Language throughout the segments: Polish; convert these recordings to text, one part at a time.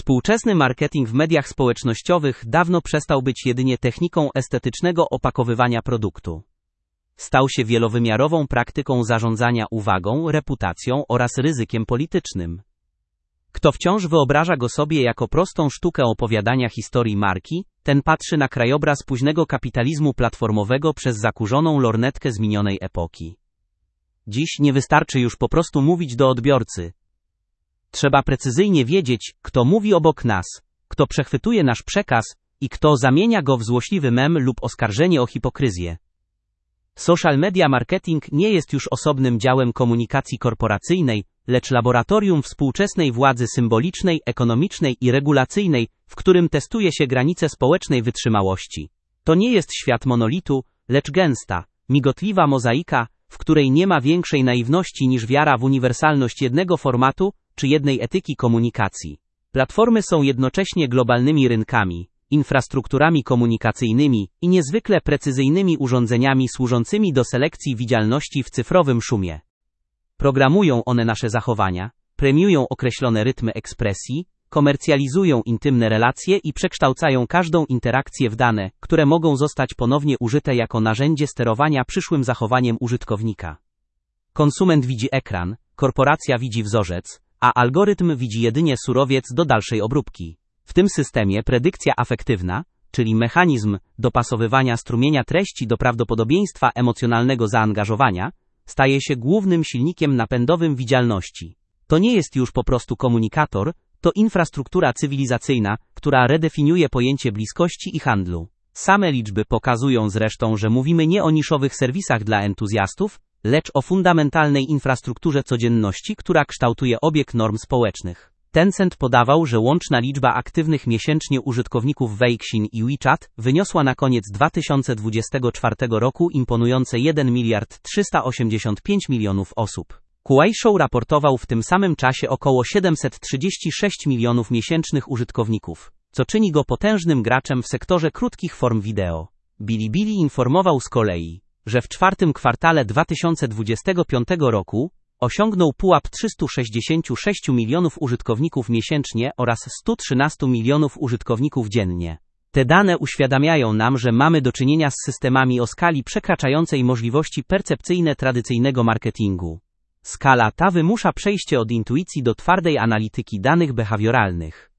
Współczesny marketing w mediach społecznościowych dawno przestał być jedynie techniką estetycznego opakowywania produktu. Stał się wielowymiarową praktyką zarządzania uwagą, reputacją oraz ryzykiem politycznym. Kto wciąż wyobraża go sobie jako prostą sztukę opowiadania historii marki, ten patrzy na krajobraz późnego kapitalizmu platformowego przez zakurzoną lornetkę z minionej epoki. Dziś nie wystarczy już po prostu mówić do odbiorcy. Trzeba precyzyjnie wiedzieć, kto mówi obok nas, kto przechwytuje nasz przekaz i kto zamienia go w złośliwy mem lub oskarżenie o hipokryzję. Social media marketing nie jest już osobnym działem komunikacji korporacyjnej, lecz laboratorium współczesnej władzy symbolicznej, ekonomicznej i regulacyjnej, w którym testuje się granice społecznej wytrzymałości. To nie jest świat monolitu, lecz gęsta, migotliwa mozaika, w której nie ma większej naiwności niż wiara w uniwersalność jednego formatu czy jednej etyki komunikacji. Platformy są jednocześnie globalnymi rynkami, infrastrukturami komunikacyjnymi i niezwykle precyzyjnymi urządzeniami służącymi do selekcji widzialności w cyfrowym szumie. Programują one nasze zachowania, premiują określone rytmy ekspresji, komercjalizują intymne relacje i przekształcają każdą interakcję w dane, które mogą zostać ponownie użyte jako narzędzie sterowania przyszłym zachowaniem użytkownika. Konsument widzi ekran, korporacja widzi wzorzec, a algorytm widzi jedynie surowiec do dalszej obróbki. W tym systemie predykcja afektywna, czyli mechanizm dopasowywania strumienia treści do prawdopodobieństwa emocjonalnego zaangażowania, staje się głównym silnikiem napędowym widzialności. To nie jest już po prostu komunikator, to infrastruktura cywilizacyjna, która redefiniuje pojęcie bliskości i handlu. Same liczby pokazują zresztą, że mówimy nie o niszowych serwisach dla entuzjastów, lecz o fundamentalnej infrastrukturze codzienności, która kształtuje obieg norm społecznych. Tencent podawał, że łączna liczba aktywnych miesięcznie użytkowników Weixin i WeChat wyniosła na koniec 2024 roku imponujące 1 miliard 385 milionów osób. Kuaishou raportował w tym samym czasie około 736 milionów miesięcznych użytkowników, co czyni go potężnym graczem w sektorze krótkich form wideo. Bilibili informował z kolei, że w czwartym kwartale 2025 roku osiągnął pułap 366 milionów użytkowników miesięcznie oraz 113 milionów użytkowników dziennie. Te dane uświadamiają nam, że mamy do czynienia z systemami o skali przekraczającej możliwości percepcyjne tradycyjnego marketingu. Skala ta wymusza przejście od intuicji do twardej analityki danych behawioralnych.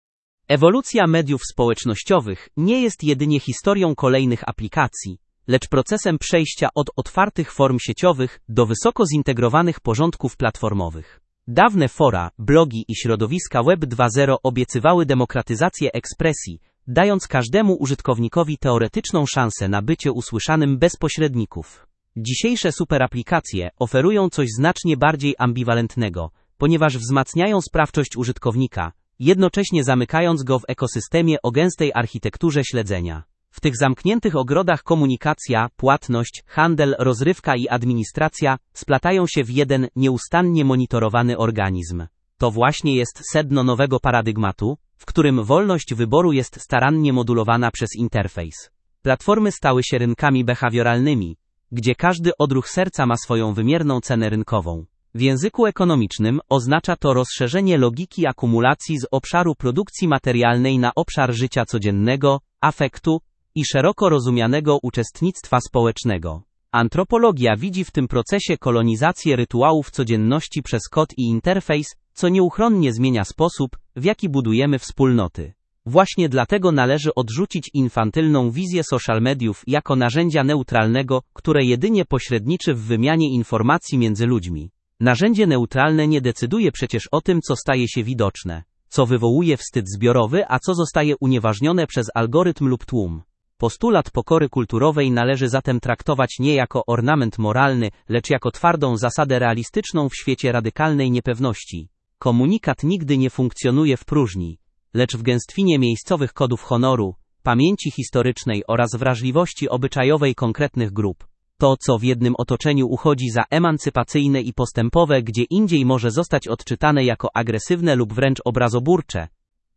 Ewolucja mediów społecznościowych nie jest jedynie historią kolejnych aplikacji, lecz procesem przejścia od otwartych form sieciowych do wysoko zintegrowanych porządków platformowych. Dawne fora, blogi i środowiska Web 2.0 obiecywały demokratyzację ekspresji, dając każdemu użytkownikowi teoretyczną szansę na bycie usłyszanym bez pośredników. Dzisiejsze superaplikacje oferują coś znacznie bardziej ambiwalentnego, ponieważ wzmacniają sprawczość użytkownika, jednocześnie zamykając go w ekosystemie o gęstej architekturze śledzenia. W tych zamkniętych ogrodach komunikacja, płatność, handel, rozrywka i administracja splatają się w jeden nieustannie monitorowany organizm. To właśnie jest sedno nowego paradygmatu, w którym wolność wyboru jest starannie modulowana przez interfejs. Platformy stały się rynkami behawioralnymi, gdzie każdy odruch serca ma swoją wymierną cenę rynkową. W języku ekonomicznym oznacza to rozszerzenie logiki akumulacji z obszaru produkcji materialnej na obszar życia codziennego, afektu i szeroko rozumianego uczestnictwa społecznego. Antropologia widzi w tym procesie kolonizację rytuałów codzienności przez kod i interfejs, co nieuchronnie zmienia sposób, w jaki budujemy wspólnoty. Właśnie dlatego należy odrzucić infantylną wizję social mediów jako narzędzia neutralnego, które jedynie pośredniczy w wymianie informacji między ludźmi. Narzędzie neutralne nie decyduje przecież o tym, co staje się widoczne, co wywołuje wstyd zbiorowy, a co zostaje unieważnione przez algorytm lub tłum. Postulat pokory kulturowej należy zatem traktować nie jako ornament moralny, lecz jako twardą zasadę realistyczną w świecie radykalnej niepewności. Komunikat nigdy nie funkcjonuje w próżni, lecz w gęstwinie miejscowych kodów honoru, pamięci historycznej oraz wrażliwości obyczajowej konkretnych grup. To, co w jednym otoczeniu uchodzi za emancypacyjne i postępowe, gdzie indziej może zostać odczytane jako agresywne lub wręcz obrazoburcze.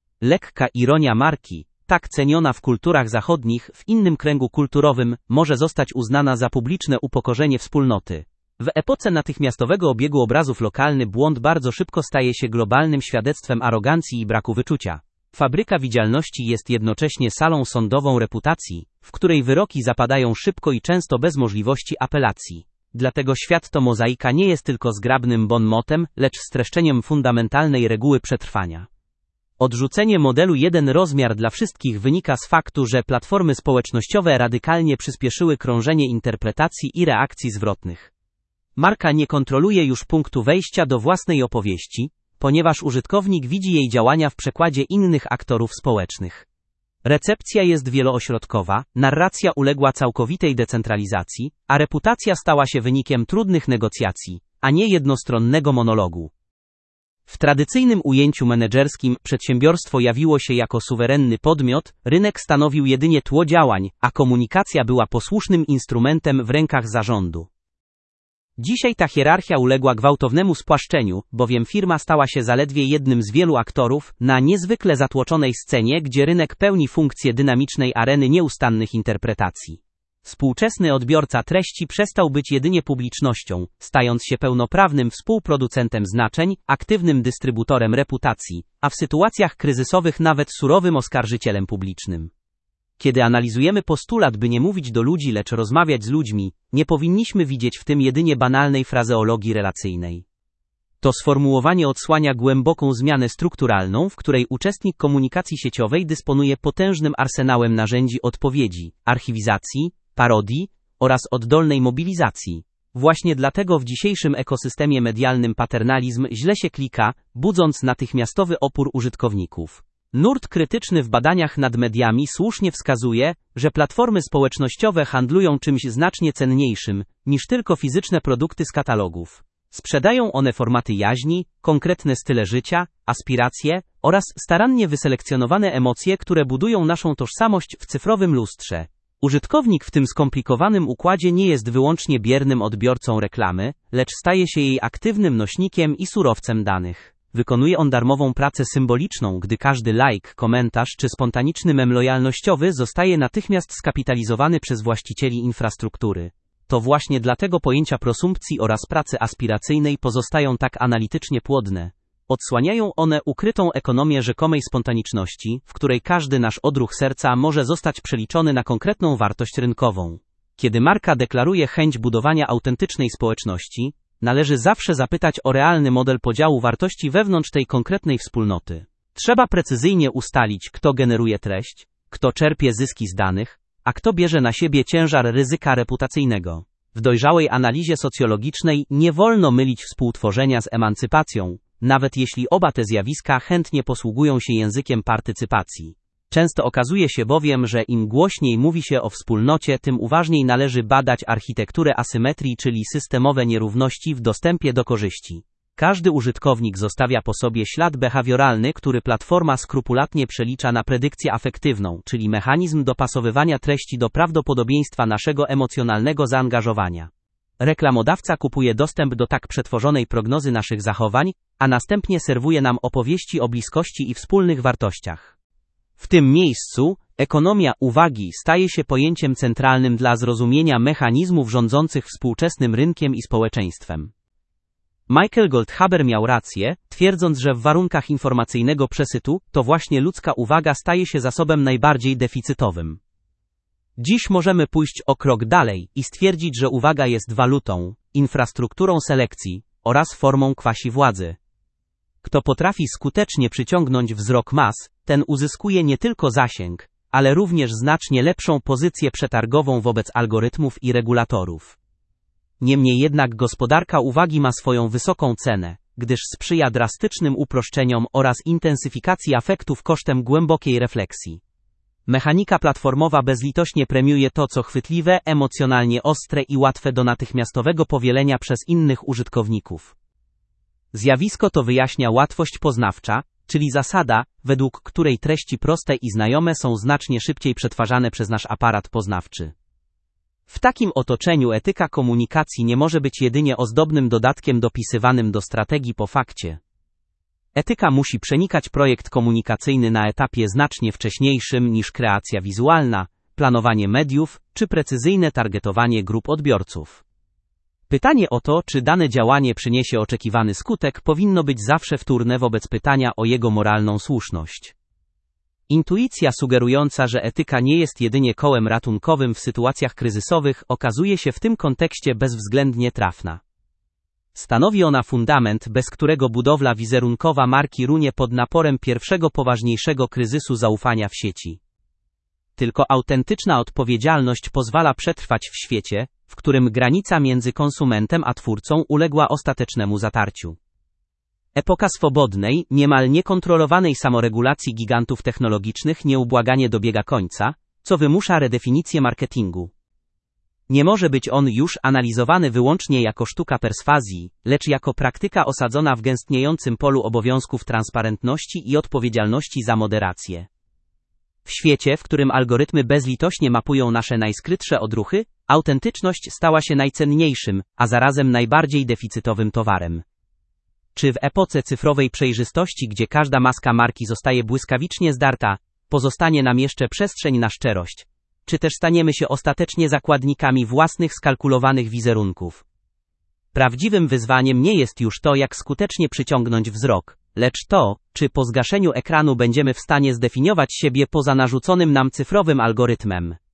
Lekka ironia marki, tak ceniona w kulturach zachodnich, w innym kręgu kulturowym może zostać uznana za publiczne upokorzenie wspólnoty. W epoce natychmiastowego obiegu obrazów lokalny błąd bardzo szybko staje się globalnym świadectwem arogancji i braku wyczucia. Fabryka widzialności jest jednocześnie salą sądową reputacji, w której wyroki zapadają szybko i często bez możliwości apelacji. Dlatego świat to mozaika nie jest tylko zgrabnym bon motem, lecz streszczeniem fundamentalnej reguły przetrwania. Odrzucenie modelu jeden rozmiar dla wszystkich wynika z faktu, że platformy społecznościowe radykalnie przyspieszyły krążenie interpretacji i reakcji zwrotnych. Marka nie kontroluje już punktu wejścia do własnej opowieści, ponieważ użytkownik widzi jej działania w przekładzie innych aktorów społecznych. Recepcja jest wieloośrodkowa, narracja uległa całkowitej decentralizacji, a reputacja stała się wynikiem trudnych negocjacji, a nie jednostronnego monologu. W tradycyjnym ujęciu menedżerskim przedsiębiorstwo jawiło się jako suwerenny podmiot, rynek stanowił jedynie tło działań, a komunikacja była posłusznym instrumentem w rękach zarządu. Dzisiaj ta hierarchia uległa gwałtownemu spłaszczeniu, bowiem firma stała się zaledwie jednym z wielu aktorów na niezwykle zatłoczonej scenie, gdzie rynek pełni funkcję dynamicznej areny nieustannych interpretacji. Współczesny odbiorca treści przestał być jedynie publicznością, stając się pełnoprawnym współproducentem znaczeń, aktywnym dystrybutorem reputacji, a w sytuacjach kryzysowych nawet surowym oskarżycielem publicznym. Kiedy analizujemy postulat, by nie mówić do ludzi, lecz rozmawiać z ludźmi, nie powinniśmy widzieć w tym jedynie banalnej frazeologii relacyjnej. To sformułowanie odsłania głęboką zmianę strukturalną, w której uczestnik komunikacji sieciowej dysponuje potężnym arsenałem narzędzi odpowiedzi, archiwizacji, parodii oraz oddolnej mobilizacji. Właśnie dlatego w dzisiejszym ekosystemie medialnym paternalizm źle się klika, budząc natychmiastowy opór użytkowników. Nurt krytyczny w badaniach nad mediami słusznie wskazuje, że platformy społecznościowe handlują czymś znacznie cenniejszym, niż tylko fizyczne produkty z katalogów. Sprzedają one formaty jaźni, konkretne style życia, aspiracje oraz starannie wyselekcjonowane emocje, które budują naszą tożsamość w cyfrowym lustrze. Użytkownik w tym skomplikowanym układzie nie jest wyłącznie biernym odbiorcą reklamy, lecz staje się jej aktywnym nośnikiem i surowcem danych. Wykonuje on darmową pracę symboliczną, gdy każdy like, komentarz czy spontaniczny mem lojalnościowy zostaje natychmiast skapitalizowany przez właścicieli infrastruktury. To właśnie dlatego pojęcia prosumpcji oraz pracy aspiracyjnej pozostają tak analitycznie płodne. Odsłaniają one ukrytą ekonomię rzekomej spontaniczności, w której każdy nasz odruch serca może zostać przeliczony na konkretną wartość rynkową. Kiedy marka deklaruje chęć budowania autentycznej społeczności, należy zawsze zapytać o realny model podziału wartości wewnątrz tej konkretnej wspólnoty. Trzeba precyzyjnie ustalić, kto generuje treść, kto czerpie zyski z danych, a kto bierze na siebie ciężar ryzyka reputacyjnego. W dojrzałej analizie socjologicznej nie wolno mylić współtworzenia z emancypacją, nawet jeśli oba te zjawiska chętnie posługują się językiem partycypacji. Często okazuje się bowiem, że im głośniej mówi się o wspólnocie, tym uważniej należy badać architekturę asymetrii, czyli systemowe nierówności w dostępie do korzyści. Każdy użytkownik zostawia po sobie ślad behawioralny, który platforma skrupulatnie przelicza na predykcję afektywną, czyli mechanizm dopasowywania treści do prawdopodobieństwa naszego emocjonalnego zaangażowania. Reklamodawca kupuje dostęp do tak przetworzonej prognozy naszych zachowań, a następnie serwuje nam opowieści o bliskości i wspólnych wartościach. W tym miejscu ekonomia uwagi staje się pojęciem centralnym dla zrozumienia mechanizmów rządzących współczesnym rynkiem i społeczeństwem. Michael Goldhaber miał rację, twierdząc, że w warunkach informacyjnego przesytu to właśnie ludzka uwaga staje się zasobem najbardziej deficytowym. Dziś możemy pójść o krok dalej i stwierdzić, że uwaga jest walutą, infrastrukturą selekcji oraz formą kwasi władzy. Kto potrafi skutecznie przyciągnąć wzrok mas, ten uzyskuje nie tylko zasięg, ale również znacznie lepszą pozycję przetargową wobec algorytmów i regulatorów. Niemniej jednak gospodarka uwagi ma swoją wysoką cenę, gdyż sprzyja drastycznym uproszczeniom oraz intensyfikacji afektów kosztem głębokiej refleksji. Mechanika platformowa bezlitośnie premiuje to, co chwytliwe, emocjonalnie ostre i łatwe do natychmiastowego powielenia przez innych użytkowników. Zjawisko to wyjaśnia łatwość poznawcza, czyli zasada, według której treści proste i znajome są znacznie szybciej przetwarzane przez nasz aparat poznawczy. W takim otoczeniu etyka komunikacji nie może być jedynie ozdobnym dodatkiem dopisywanym do strategii po fakcie. Etyka musi przenikać projekt komunikacyjny na etapie znacznie wcześniejszym niż kreacja wizualna, planowanie mediów czy precyzyjne targetowanie grup odbiorców. Pytanie o to, czy dane działanie przyniesie oczekiwany skutek, powinno być zawsze wtórne wobec pytania o jego moralną słuszność. Intuicja sugerująca, że etyka nie jest jedynie kołem ratunkowym w sytuacjach kryzysowych, okazuje się w tym kontekście bezwzględnie trafna. Stanowi ona fundament, bez którego budowla wizerunkowa marki runie pod naporem pierwszego poważniejszego kryzysu zaufania w sieci. Tylko autentyczna odpowiedzialność pozwala przetrwać w świecie, w którym granica między konsumentem a twórcą uległa ostatecznemu zatarciu. Epoka swobodnej, niemal niekontrolowanej samoregulacji gigantów technologicznych nieubłaganie dobiega końca, co wymusza redefinicję marketingu. Nie może być on już analizowany wyłącznie jako sztuka perswazji, lecz jako praktyka osadzona w gęstniejącym polu obowiązków transparentności i odpowiedzialności za moderację. W świecie, w którym algorytmy bezlitośnie mapują nasze najskrytsze odruchy, autentyczność stała się najcenniejszym, a zarazem najbardziej deficytowym towarem. Czy w epoce cyfrowej przejrzystości, gdzie każda maska marki zostaje błyskawicznie zdarta, pozostanie nam jeszcze przestrzeń na szczerość? Czy też staniemy się ostatecznie zakładnikami własnych skalkulowanych wizerunków? Prawdziwym wyzwaniem nie jest już to, jak skutecznie przyciągnąć wzrok, lecz to, czy po zgaszeniu ekranu będziemy w stanie zdefiniować siebie poza narzuconym nam cyfrowym algorytmem.